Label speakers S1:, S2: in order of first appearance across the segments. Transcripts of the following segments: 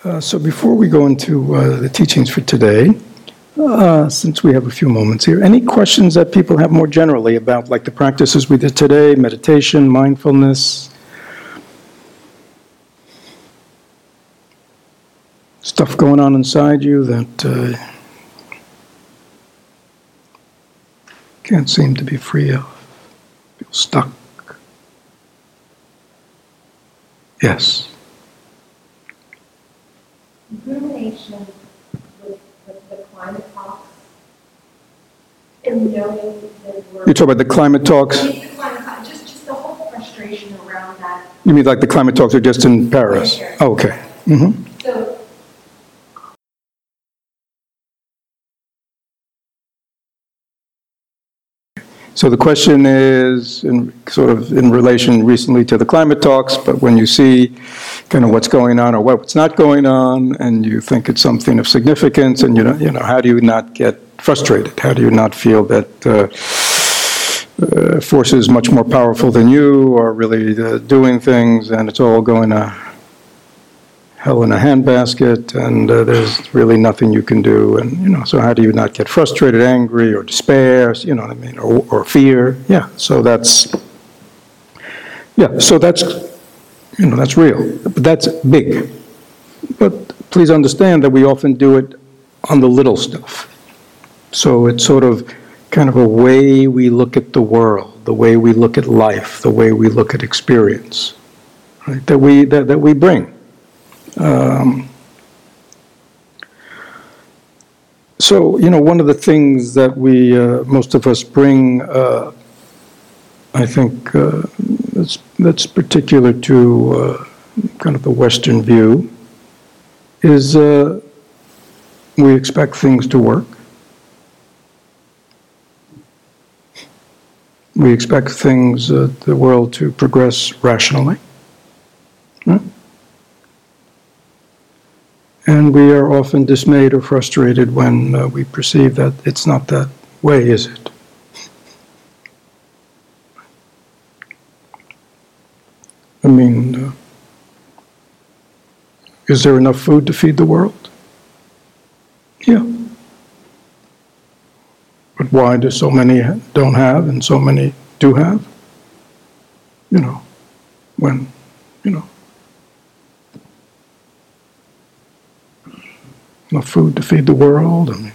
S1: So before we go into the teachings for today, since we have a few moments here, any questions that people have more generally about like the practices we did today, meditation, mindfulness, stuff going on inside you that can't seem to be free of, feel stuck? Yes.
S2: Rumination with the climate talks and knowing that we're...
S1: You talk about the climate talks?
S2: Just the whole frustration around that.
S1: You mean like the climate talks are just in Paris? Oh, okay. Mm-hmm. So the question is sort of in relation recently to the climate talks, but when you see kind of what's going on or what's not going on, and you think it's something of significance, and how do you not get frustrated? How do you not feel that forces much more powerful than you are really doing things, and it's all going to hell in a handbasket, and there's really nothing you can do, and so how do you not get frustrated, angry, or despair, what I mean, or fear? So that's that's real, but that's big. But please understand that we often do it on the little stuff. So it's sort of kind of a way we look at the world, the way we look at life, the way we look at experience, right? That we bring. So, one of the things that we, most of us bring, I think that's particular to kind of the Western view, is we expect things to work. We expect things, the world to progress rationally. Huh? And we are often dismayed or frustrated when we perceive that it's not that way, is it? I mean, is there enough food to feed the world? Yeah. But why do so many don't have and so many do have? When, enough food to feed the world. I mean,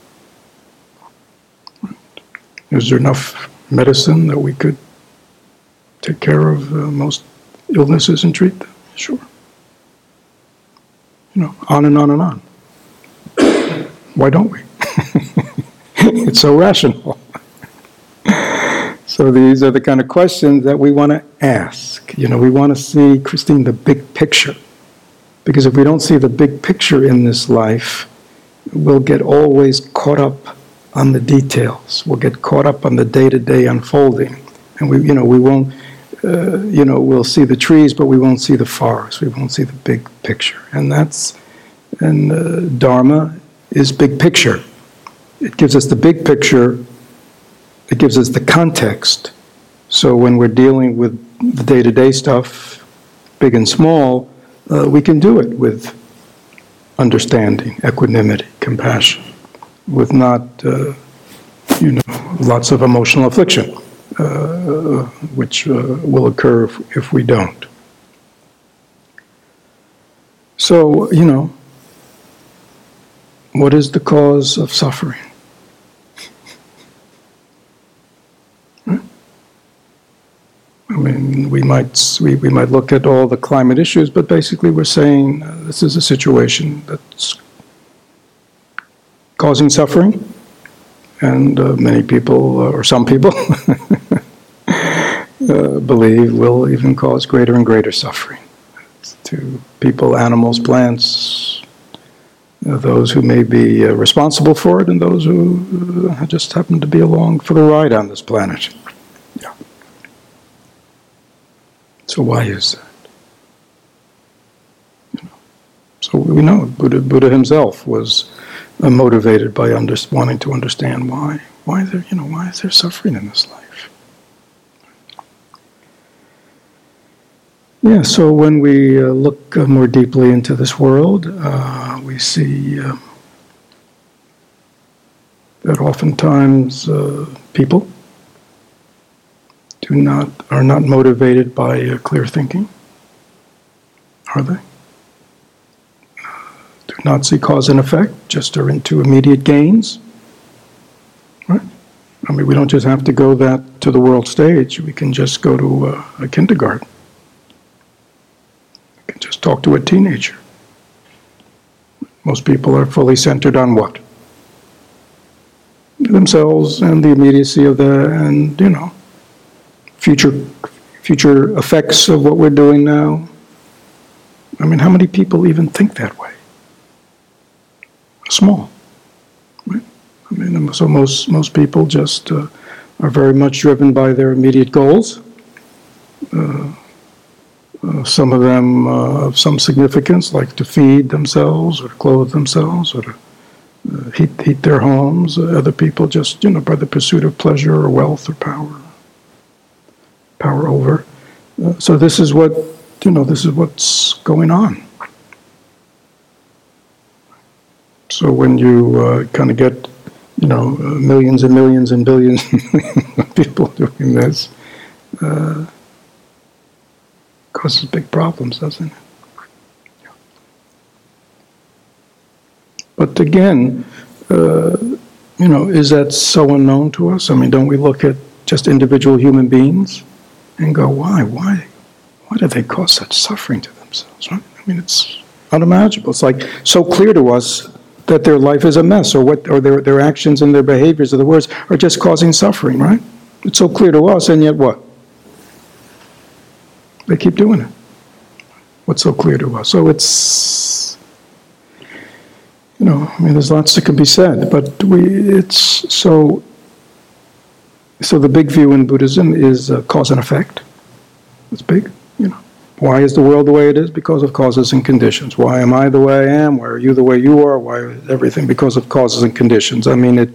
S1: is there enough medicine that we could take care of most illnesses and treat them? Sure. On and on and on. Why don't we? It's so rational. So these are the kind of questions that we want to ask. We want to see, Christine, the big picture. Because if we don't see the big picture in this life, we'll get always caught up on the details. We'll get caught up on the day-to-day unfolding. And we won't, we'll see the trees, but we won't see the forest. We won't see the big picture. And Dharma is big picture. It gives us the big picture. It gives us the context. So when we're dealing with the day-to-day stuff, big and small, we can do it with understanding, equanimity, compassion, with not, lots of emotional affliction, which will occur if we don't. So, what is the cause of suffering? I mean, we might look at all the climate issues, but basically we're saying this is a situation that's causing suffering, and many people, or some people, believe will even cause greater and greater suffering to people, animals, plants, those who may be responsible for it, and those who just happen to be along for the ride on this planet. Yeah. So why is that? So we know Buddha himself was motivated by wanting to understand why is there suffering in this life? Yeah, so when we look more deeply into this world, we see that oftentimes people are not motivated by clear thinking, are they? Do not see cause and effect, just are into immediate gains, right? I mean, we don't just have to go to the world stage. We can just go to a kindergarten. We can just talk to a teenager. Most people are fully centered on what? Themselves and the immediacy of and future effects of what we're doing now. I mean, how many people even think that way? Small, right? I mean, so most people just are very much driven by their immediate goals. Some of them of some significance, like to feed themselves or to clothe themselves or to heat their homes. Other people just, by the pursuit of pleasure or wealth or power over. So this is what's going on. So when you kind of get, millions and millions and billions of people doing this, causes big problems, doesn't it? But again, is that so unknown to us? I mean, don't we look at just individual human beings and go, why do they cause such suffering to themselves? Right? I mean, it's unimaginable. It's like so clear to us that their life is a mess, or their actions and their behaviors or the words are just causing suffering, right? It's so clear to us, and yet what? They keep doing it. What's so clear to us? So it's, there's lots that can be said, but it's so the big view in Buddhism is cause and effect. It's big, Why is the world the way it is? Because of causes and conditions. Why am I the way I am? Why are you the way you are? Why is everything? Because of causes and conditions.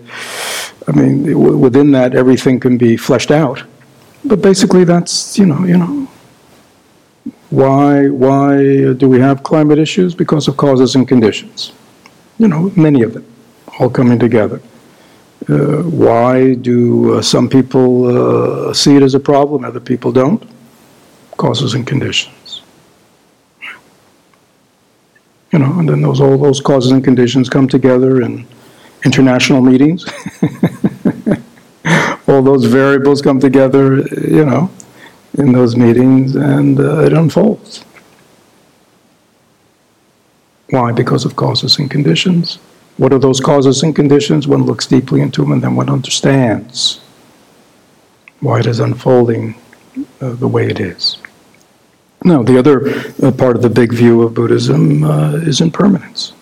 S1: Within that, everything can be fleshed out. But basically, that's, why do we have climate issues? Because of causes and conditions. Many of them, all coming together. Why do some people see it as a problem, other people don't? Causes and conditions. And then all those causes and conditions come together in international meetings. All those variables come together, in those meetings, and it unfolds. Why? Because of causes and conditions. What are those causes and conditions? One looks deeply into them, and then one understands why it is unfolding the way it is. Now, the other part of the big view of Buddhism is impermanence,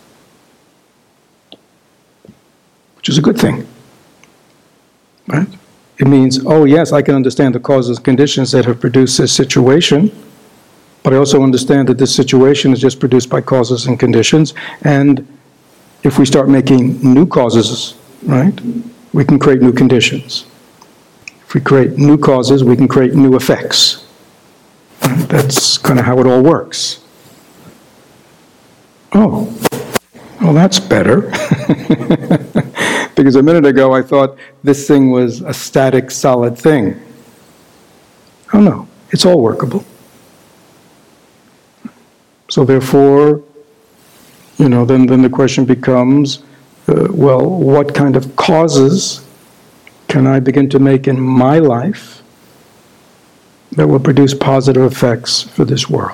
S1: which is a good thing, right? It means, oh yes, I can understand the causes and conditions that have produced this situation, but I also understand that this situation is just produced by causes and conditions, and if we start making new causes, right, we can create new conditions. If we create new causes, we can create new effects. And that's kind of how it all works. Oh, well, that's better. Because a minute ago I thought this thing was a static, solid thing. Oh no, it's all workable. So therefore, then the question becomes, what kind of causes can I begin to make in my life that will produce positive effects for this world?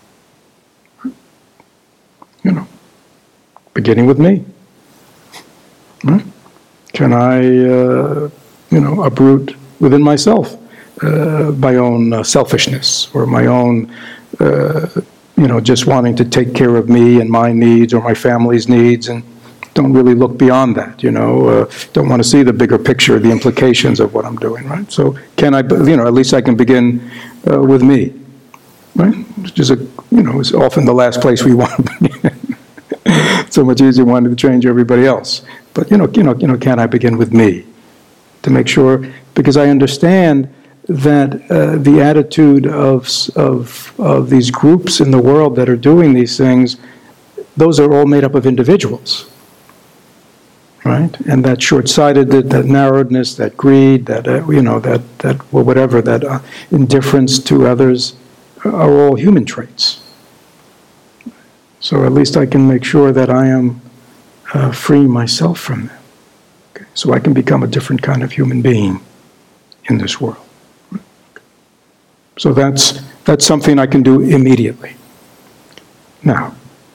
S1: Beginning with me. Right? Can I, uproot within myself my own selfishness or my own, just wanting to take care of me and my needs or my family's needs, and don't really look beyond that, don't want to see the bigger picture, the implications of what I'm doing, right? So can I, at least I can begin with me, right? Which is is often the last place we want to begin. So much easier wanting to change everybody else. But, can I begin with me to make sure, because I understand that the attitude of these groups in the world that are doing these things, those are all made up of individuals, right? And that short-sightedness, that narrowness, that greed, that well, whatever, that indifference to others, are all human traits. So at least I can make sure that I am freeing myself from them, okay? So I can become a different kind of human being in this world. So that's something I can do immediately. Now,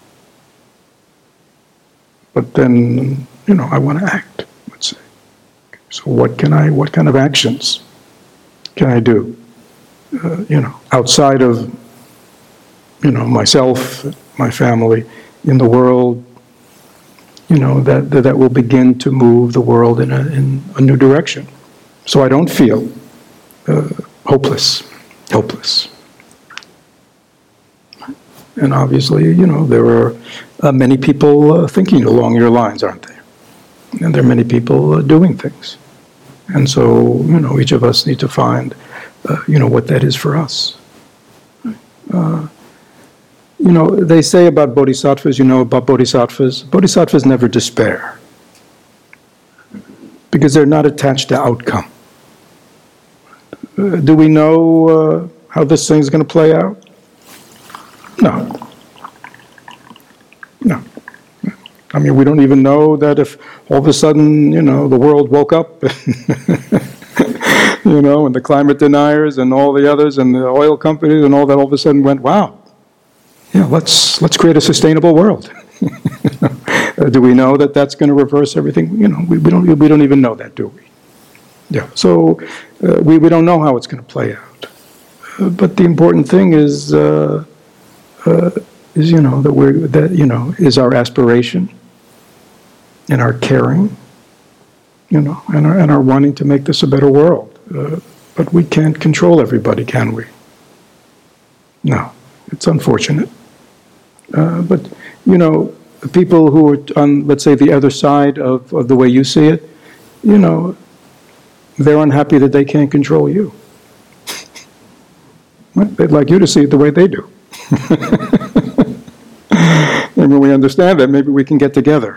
S1: but then, I want to act, let's say. So what kind of actions can I do? Outside of, myself, my family, in the world, that will begin to move the world in a new direction. So I don't feel helpless. And obviously, there are many people thinking along your lines, aren't there? And there are many people doing things. And so, each of us need to find, what that is for us. They say about bodhisattvas, bodhisattvas never despair. Because they're not attached to outcome. Do we know how this thing's going to play out? No. I mean, we don't even know that if all of a sudden, the world woke up, and the climate deniers and all the others and the oil companies and all that all of a sudden went, wow, let's create a sustainable world. Do we know that that's going to reverse everything? We don't even know that, do we? Yeah. So we don't know how it's going to play out. But the important thing is is our aspiration and our caring, and our wanting to make this a better world. But we can't control everybody, can we? No. It's unfortunate. But, the people who are on, let's say, the other side of the way you see it, they're unhappy that they can't control you. They'd like you to see it the way they do. And when we understand that, maybe we can get together.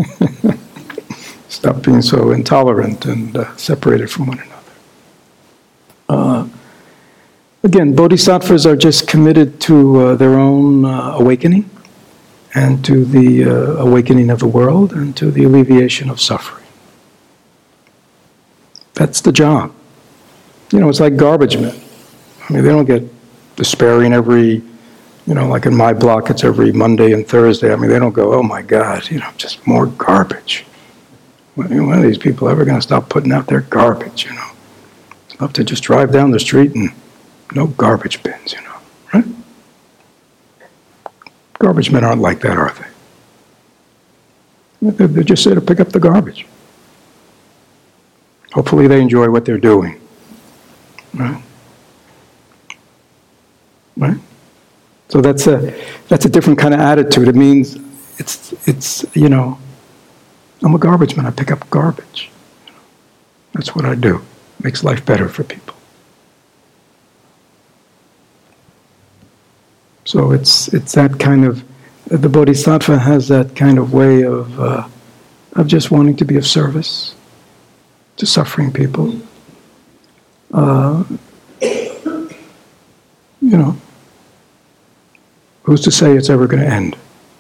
S1: Stop being so intolerant and separated from one another. Again, bodhisattvas are just committed to their own awakening and to the awakening of the world and to the alleviation of suffering. That's the job. It's like garbage men. I mean, they don't get despairing every, like in my block, it's every Monday and Thursday. I mean, they don't go, oh my God, just more garbage. When are these people ever going to stop putting out their garbage, It's enough to just drive down the street and no garbage bins, right? Garbage men aren't like that, are they? They're just there to pick up the garbage. Hopefully they enjoy what they're doing, right? Right? So that's a different kind of attitude. It means it's I'm a garbage man. I pick up garbage. That's what I do. Makes life better for people. So it's that kind of, the bodhisattva has that kind of way of just wanting to be of service to suffering people. Who's to say it's ever going to end?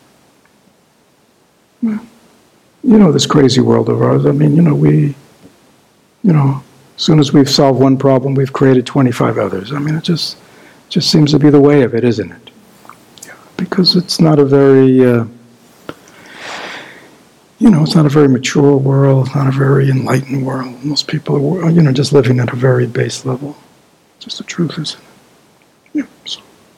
S1: This crazy world of ours, I mean, we, as soon as we've solved one problem, we've created 25 others. I mean, it just seems to be the way of it, isn't it? Because it's not a very, it's not a very mature world, not a very enlightened world. Most people are, just living at a very base level. Just the truth, isn't it? Yeah. So.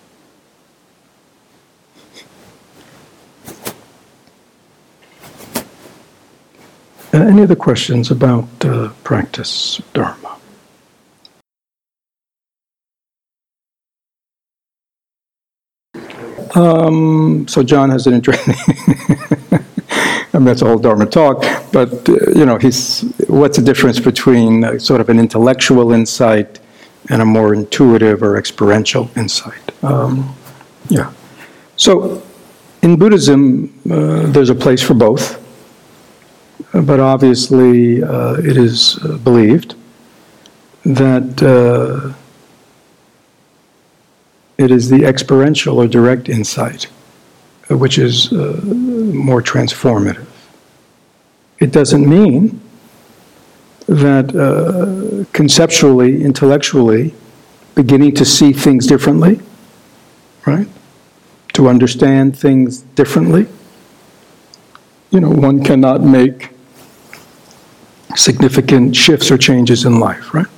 S1: Any other questions about practice of Dharma? So John has an interesting, I mean, that's a whole Dharma talk, but, what's the difference between sort of an intellectual insight and a more intuitive or experiential insight. Yeah. So in Buddhism, there's a place for both, but obviously it is believed that it is the experiential or direct insight which is more transformative. It doesn't mean that conceptually, intellectually, beginning to see things differently, right? To understand things differently. One cannot make significant shifts or changes in life, right?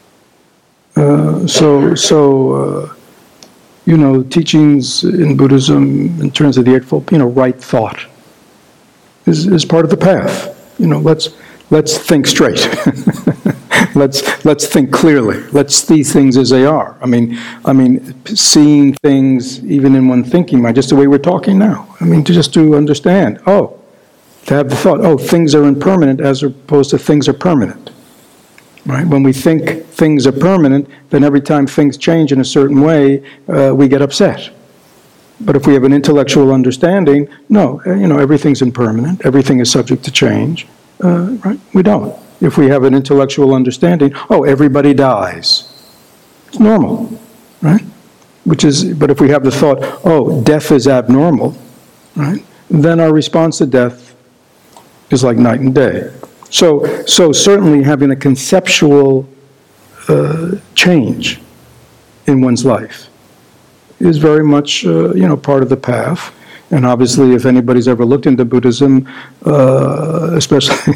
S1: Teachings in Buddhism in terms of the Eightfold, right thought is part of the path. Let's think straight. let's think clearly. Let's see things as they are. I mean, seeing things even in one thinking mind, just the way we're talking now. To understand. To have the thought, things are impermanent as opposed to things are permanent. Right? When we think things are permanent, then every time things change in a certain way, we get upset. But if we have an intellectual understanding, no, everything's impermanent, everything is subject to change, right? We don't. If we have an intellectual understanding, everybody dies. It's normal, right? But if we have the thought, death is abnormal, right? Then our response to death is like night and day. So certainly having a conceptual change in one's life is very much, part of the path. And obviously, if anybody's ever looked into Buddhism, especially,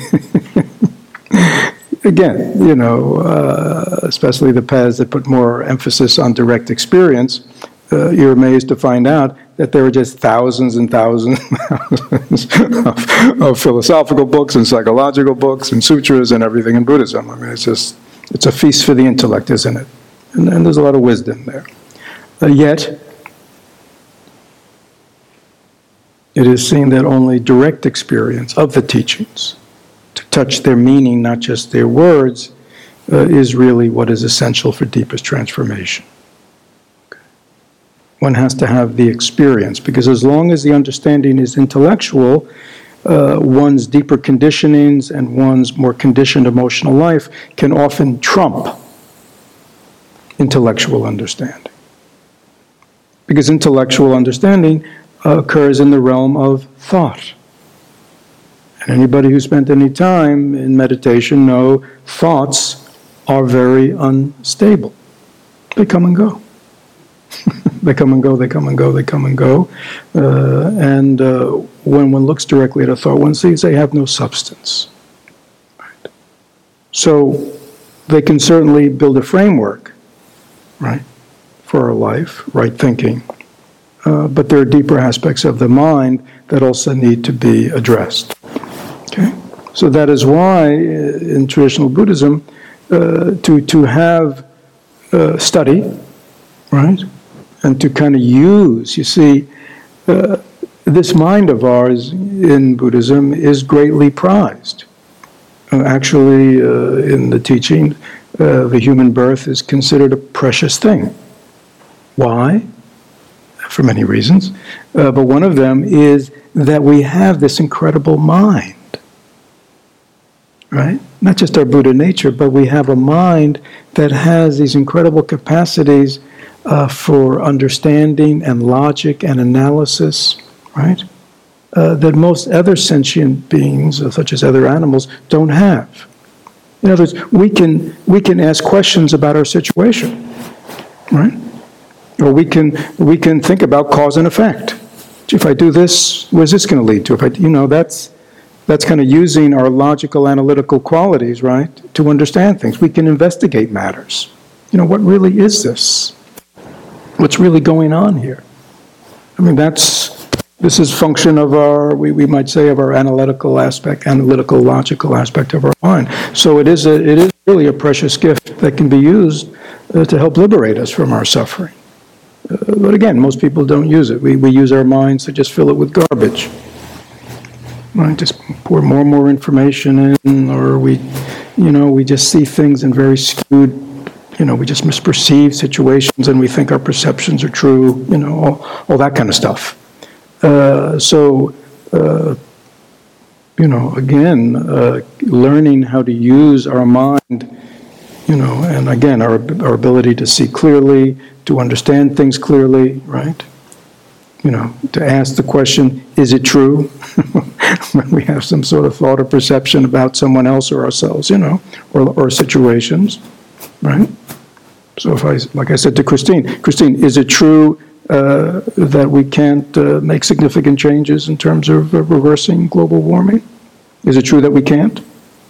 S1: again, especially the paths that put more emphasis on direct experience, you're amazed to find out that there are just thousands and thousands of philosophical books and psychological books and sutras and everything in Buddhism. It's a feast for the intellect, isn't it? And there's a lot of wisdom there. Yet, it is seen that only direct experience of the teachings, to touch their meaning, not just their words, is really what is essential for deepest transformation. One has to have the experience, because as long as the understanding is intellectual, one's deeper conditionings and one's more conditioned emotional life can often trump intellectual understanding. Because intellectual understanding occurs in the realm of thought. And anybody who spent any time in meditation know thoughts are very unstable. They come and go. They come and go, they come and go, they come and go. And when one looks directly at a thought, one sees they have no substance. Right? So they can certainly build a framework, right, for our life, right thinking. But there are deeper aspects of the mind that also need to be addressed. Okay? So that is why in traditional Buddhism, to have study, right, and to kind of use, you see, this mind of ours in Buddhism is greatly prized. Actually, in the teaching, the human birth is considered a precious thing. Why? For many reasons. But one of them is that we have this incredible mind. Right? Not just our Buddha nature, but we have a mind that has these incredible capacities for understanding and logic and analysis, right? That most other sentient beings, such as other animals, don't have. In other words, we can ask questions about our situation, right? Or we can think about cause and effect. If I do this, where's this going to lead to? That's kind of using our logical, analytical qualities, right, to understand things. We can investigate matters. What really is this? What's really going on here? This is function of our, we might say, of our analytical, logical aspect of our mind. So it is really a precious gift that can be used to help liberate us from our suffering. But again, most people don't use it. We use our minds to just fill it with garbage. Right? Just pour more and more information in, or we just see things in very skewed, we just misperceive situations and we think our perceptions are true, all that kind of stuff. Again, learning how to use our mind, and again, our ability to see clearly, to understand things clearly, right? To ask the question, is it true? When we have some sort of thought or perception about someone else or ourselves, or situations, right? So like I said to Christine, is it true that we can't make significant changes in terms of reversing global warming? Is it true that we can't?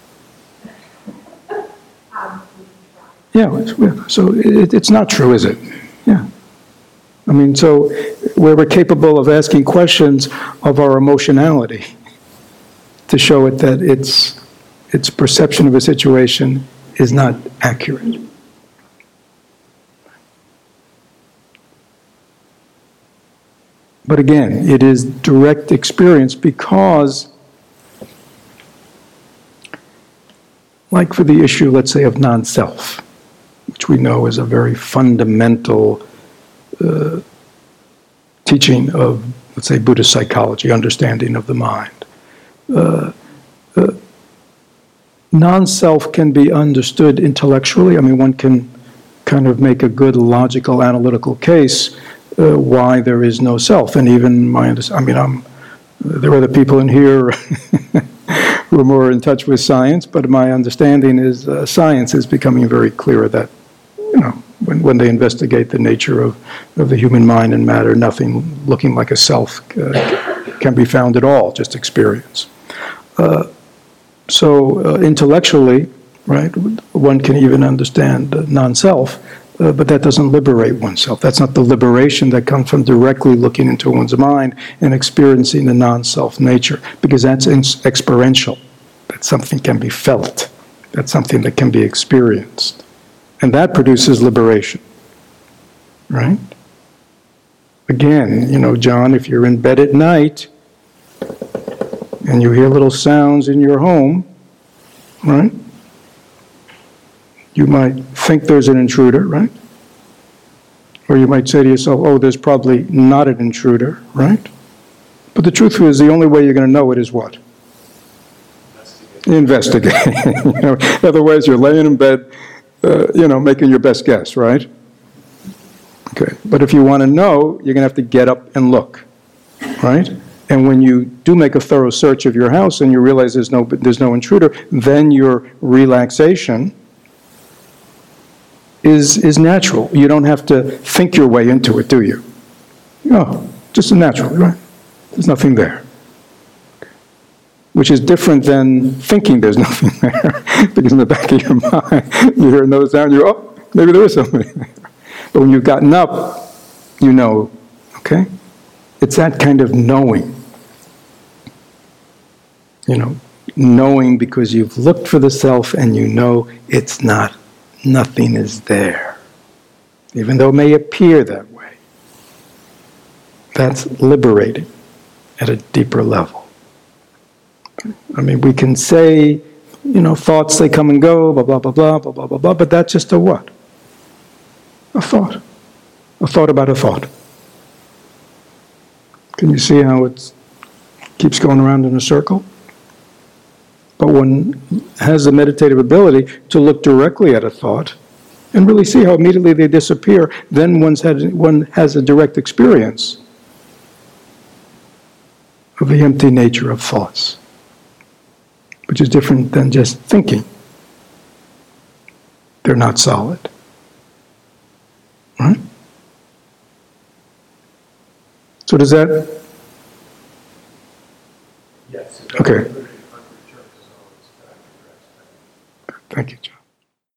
S1: Yeah, so it's not true, is it? Yeah. I mean, so we're capable of asking questions of our emotionality to show it that its perception of a situation is not accurate. But again, it is direct experience because, like for the issue, let's say, of non-self, which we know is a very fundamental teaching of, let's say, Buddhist psychology, understanding of the mind. Non-self can be understood intellectually. I mean, one can kind of make a good logical, analytical case why there is no self. And even there are other people in here who are more in touch with science, but my understanding is science is becoming very clear that, when they investigate the nature of the human mind and matter, nothing looking like a self can be found at all, just experience. So intellectually, right, one can even understand non-self, but that doesn't liberate oneself. That's not the liberation that comes from directly looking into one's mind and experiencing the non-self nature, because that's experiential. That something can be felt. That's something that can be experienced. And that produces liberation, right? Again, John, if you're in bed at night and you hear little sounds in your home, right? You might think there's an intruder, right? Or you might say to yourself, oh, there's probably not an intruder, right? But the truth is, the only way you're going to know it is what? Investigate. Otherwise, you're laying in bed, making your best guess, right? Okay. But if you want to know, you're going to have to get up and look, right? And when you do make a thorough search of your house and you realize there's no intruder, then your relaxation is natural. You don't have to think your way into it, do you? No, just naturally, right? There's nothing there. Which is different than thinking there's nothing there. Because in the back of your mind, you hear another sound, maybe there is something there. But when you've gotten up, you know, okay? It's that kind of knowing. Knowing because you've looked for the self and you know it's not. Nothing is there. Even though it may appear that way. That's liberating at a deeper level. I mean, we can say, thoughts, they come and go, blah, blah, blah, blah, blah, blah, blah, blah, but that's just a what? A thought. A thought about a thought. Can you see how it keeps going around in a circle? But one has the meditative ability to look directly at a thought and really see how immediately they disappear. Then one has a direct experience of the empty nature of thoughts, which is different than just thinking. They're not solid. Right? So does that?
S3: Yes.
S1: Okay. Thank you, John.